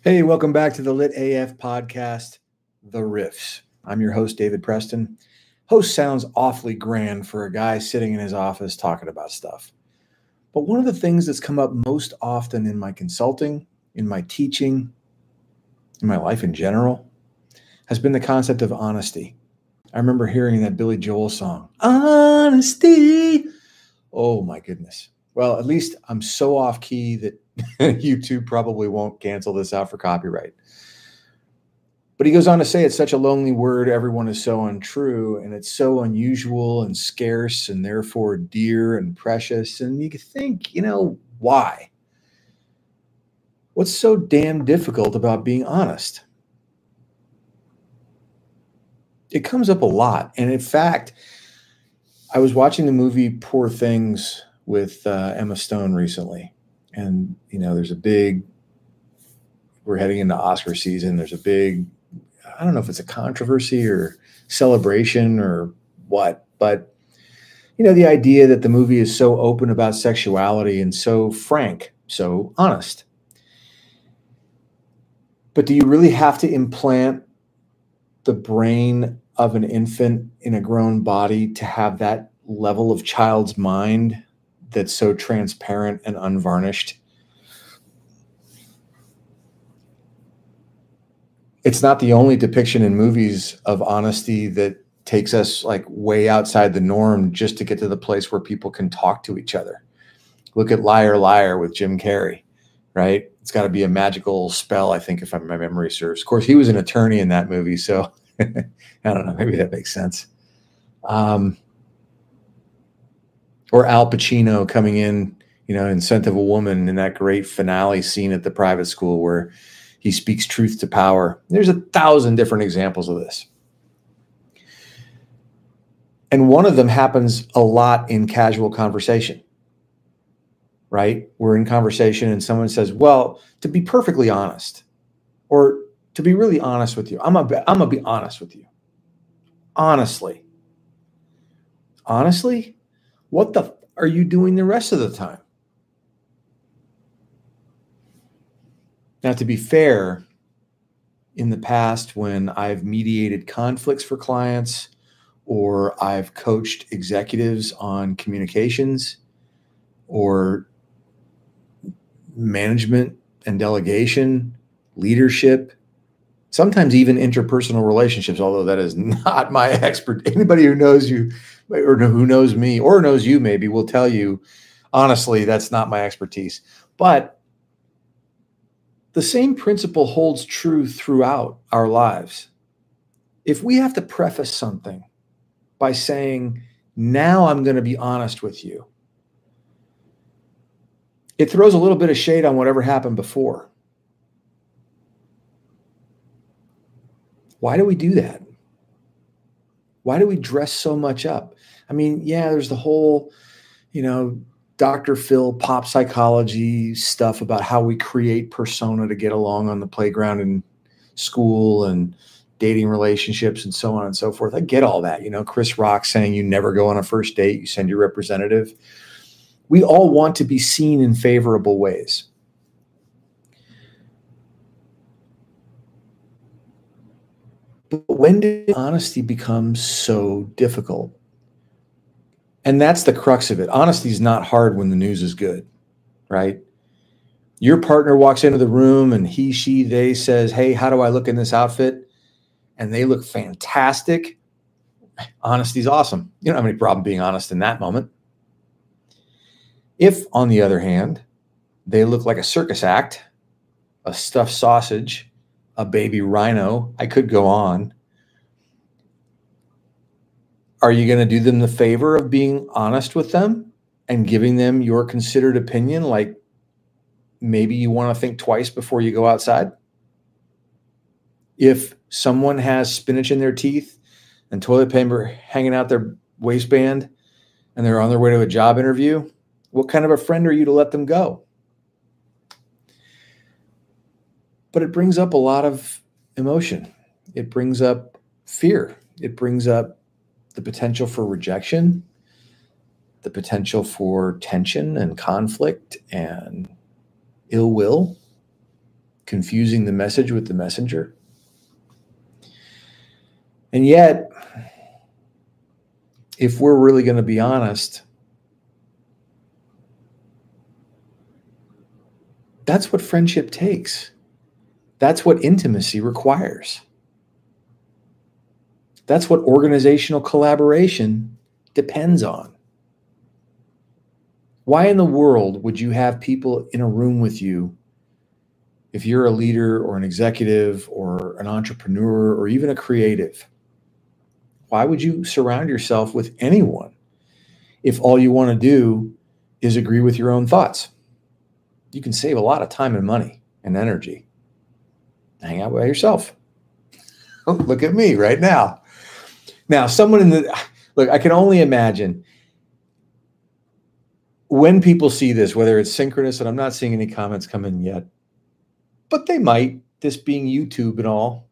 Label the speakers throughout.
Speaker 1: Hey, welcome back to the Lit AF podcast, The Riffs. I'm your host, David Preston. Host sounds awfully grand for a guy sitting in his office talking about stuff. But one of the things that's come up most often in my consulting, in my teaching, in my life in general, has been the concept of honesty. I remember hearing that Billy Joel song, Honesty. Oh my goodness. Well, at least I'm so off key that YouTube probably won't cancel this out for copyright. But he goes on to say it's such a lonely word, everyone is so untrue, and it's so unusual and scarce and therefore dear and precious. And you could think, why? What's so damn difficult about being honest? It comes up a lot. And in fact, I was watching the movie Poor Things with Emma Stone recently. And, we're heading into Oscar season. There's a big, I don't know if it's a controversy or celebration or what, but, the idea that the movie is so open about sexuality and so frank, so honest. But do you really have to implant the brain of an infant in a grown body to have that level of child's mind that's so transparent and unvarnished? It's not the only depiction in movies of honesty that takes us like way outside the norm just to get to the place where people can talk to each other. Look at Liar Liar with Jim Carrey, right? It's got to be a magical spell, I think, if my memory serves. Of course, he was an attorney in that movie, so I don't know, maybe that makes sense. Or Al Pacino coming in, in Scent of a Woman in that great finale scene at the private school where he speaks truth to power. There's 1,000 different examples of this. And one of them happens a lot in casual conversation, right? We're in conversation and someone says, well, to be perfectly honest, or to be really honest with you, I'm gonna be honest with you. Honestly. Honestly? What the are you doing the rest of the time? Now, to be fair, in the past, when I've mediated conflicts for clients or I've coached executives on communications or management and delegation, leadership, sometimes even interpersonal relationships, although that is not my expert. Anybody who knows you or who knows me or knows you maybe will tell you, honestly, that's not my expertise. But the same principle holds true throughout our lives. If we have to preface something by saying, now I'm going to be honest with you, it throws a little bit of shade on whatever happened before. Why do we do that? Why do we dress so much up? I mean, yeah, there's the whole, Dr. Phil pop psychology stuff about how we create persona to get along on the playground and school and dating relationships and so on and so forth. I get all that. Chris Rock saying you never go on a first date, you send your representative. We all want to be seen in favorable ways. But when did honesty become so difficult? And that's the crux of it. Honesty is not hard when the news is good, right? Your partner walks into the room and he, she, they says, hey, how do I look in this outfit? And they look fantastic. Honesty is awesome. You don't have any problem being honest in that moment. If, on the other hand, they look like a circus act, a stuffed sausage, a baby rhino, I could go on. Are you going to do them the favor of being honest with them and giving them your considered opinion? Like maybe you want to think twice before you go outside. If someone has spinach in their teeth and toilet paper hanging out their waistband and they're on their way to a job interview, what kind of a friend are you to let them go? But it brings up a lot of emotion. It brings up fear. It brings up the potential for rejection, the potential for tension and conflict and ill will. confusing the message with the messenger. And yet, if we're really going to be honest, that's what friendship takes. That's what intimacy requires. That's what organizational collaboration depends on. Why in the world would you have people in a room with you if you're a leader or an executive or an entrepreneur or even a creative? Why would you surround yourself with anyone if all you want to do is agree with your own thoughts? You can save a lot of time and money and energy. Hang out by yourself. Look at me right now. Now, look, I can only imagine when people see this, whether it's synchronous, and I'm not seeing any comments come in yet, but they might, this being YouTube and all.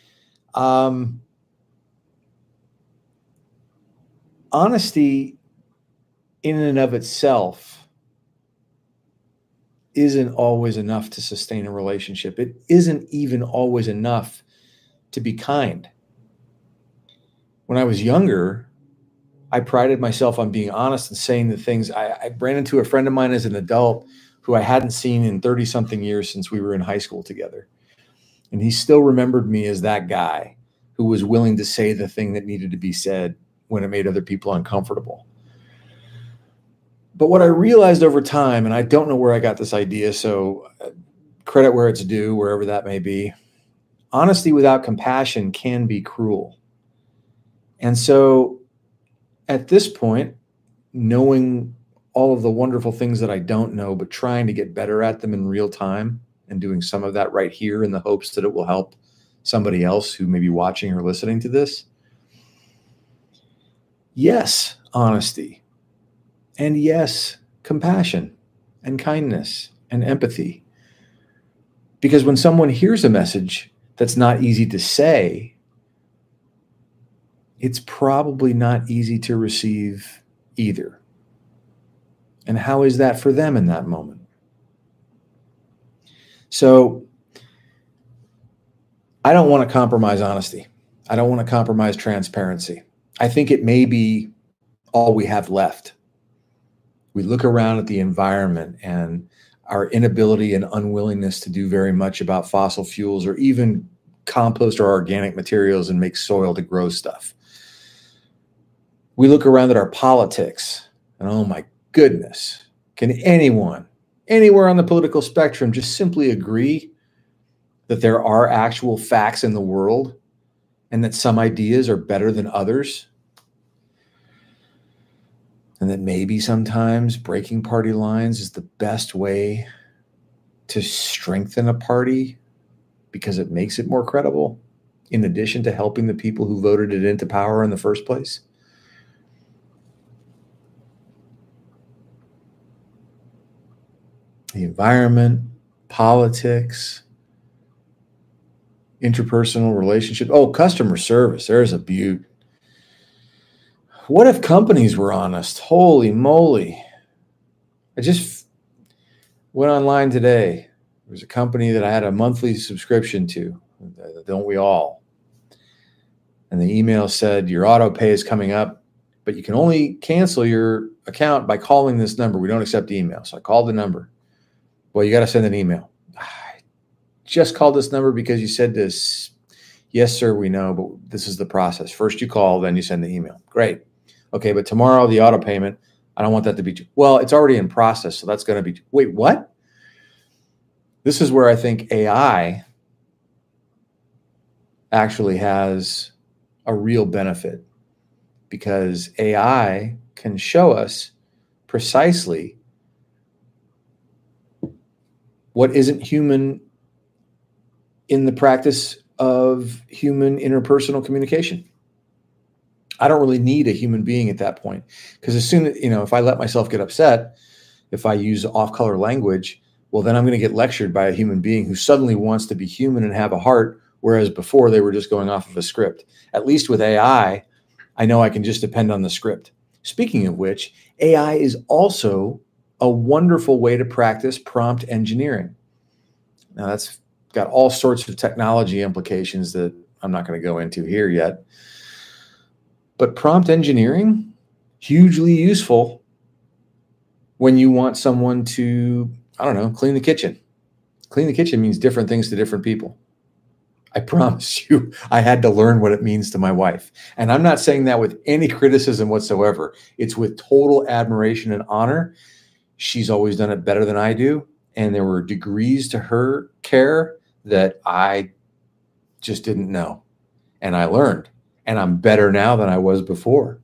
Speaker 1: Honesty in and of itself isn't always enough to sustain a relationship. It isn't even always enough to be kind. When I was younger, I prided myself on being honest and saying the things. I ran into a friend of mine as an adult who I hadn't seen in 30-something years since we were in high school together. And he still remembered me as that guy who was willing to say the thing that needed to be said when it made other people uncomfortable. But what I realized over time, and I don't know where I got this idea, so credit where it's due, wherever that may be, honesty without compassion can be cruel. And so at this point, knowing all of the wonderful things that I don't know, but trying to get better at them in real time and doing some of that right here in the hopes that it will help somebody else who may be watching or listening to this. Yes, honesty. And yes, compassion and kindness and empathy. Because when someone hears a message that's not easy to say, it's probably not easy to receive either. And how is that for them in that moment? So I don't want to compromise honesty. I don't want to compromise transparency. I think it may be all we have left. We look around at the environment and our inability and unwillingness to do very much about fossil fuels or even compost or organic materials and make soil to grow stuff. We look around at our politics and oh my goodness, can anyone, anywhere on the political spectrum, just simply agree that there are actual facts in the world and that some ideas are better than others? And that maybe sometimes breaking party lines is the best way to strengthen a party because it makes it more credible, in addition to helping the people who voted it into power in the first place? The environment, politics, interpersonal relationship. Oh, customer service. There's a beaut. What if companies were honest? Holy moly. I just went online today. There was a company that I had a monthly subscription to. Don't we all? And the email said, your auto pay is coming up, but you can only cancel your account by calling this number. We don't accept email. So I called the number. Well, you got to send an email. I just called this number because you said this. Yes, sir, we know, but this is the process. First you call, then you send the email. Great. Okay, but tomorrow the auto payment, I don't want that to be, well, it's already in process, so that's going to be, wait, what? This is where I think AI actually has a real benefit, because AI can show us precisely what isn't human in the practice of human interpersonal communication. I don't really need a human being at that point, because as soon as, if I let myself get upset, if I use off-color language, well, then I'm going to get lectured by a human being who suddenly wants to be human and have a heart, whereas before they were just going off of a script. At least with AI, I know I can just depend on the script. Speaking of which, AI is also a wonderful way to practice prompt engineering. Now, that's got all sorts of technology implications that I'm not going to go into here yet. But prompt engineering, hugely useful when you want someone to, I don't know, clean the kitchen. Clean the kitchen means different things to different people. I promise you, I had to learn what it means to my wife. And I'm not saying that with any criticism whatsoever. It's with total admiration and honor. She's always done it better than I do. And there were degrees to her care that I just didn't know. And I learned. And I'm better now than I was before.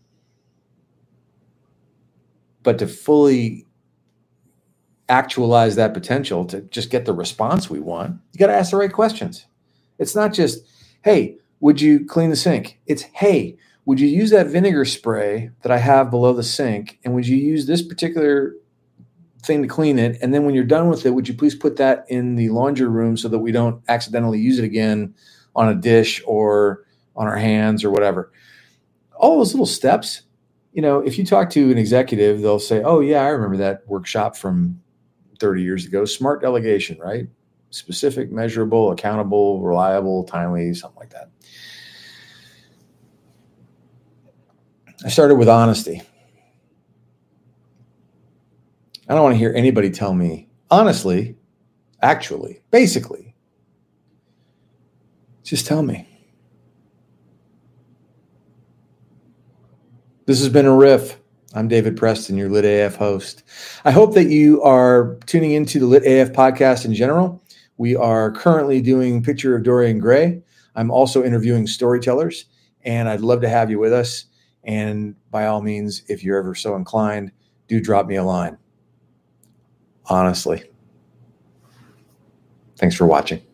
Speaker 1: But to fully actualize that potential, to just get the response we want, you got to ask the right questions. It's not just, hey, would you clean the sink? It's, hey, would you use that vinegar spray that I have below the sink? And would you use this particular thing to clean it? And then when you're done with it, would you please put that in the laundry room so that we don't accidentally use it again on a dish or on our hands or whatever? All those little steps, if you talk to an executive, they'll say, oh, yeah, I remember that workshop from 30 years ago. Smart delegation, right? Specific, measurable, accountable, reliable, timely, something like that. I started with honesty. I don't want to hear anybody tell me, honestly, actually, basically. Just tell me. This has been a riff. I'm David Preston, your Lit AF host. I hope that you are tuning into the Lit AF podcast in general. We are currently doing Picture of Dorian Gray. I'm also interviewing storytellers, and I'd love to have you with us. And by all means, if you're ever so inclined, do drop me a line. Honestly. Thanks for watching.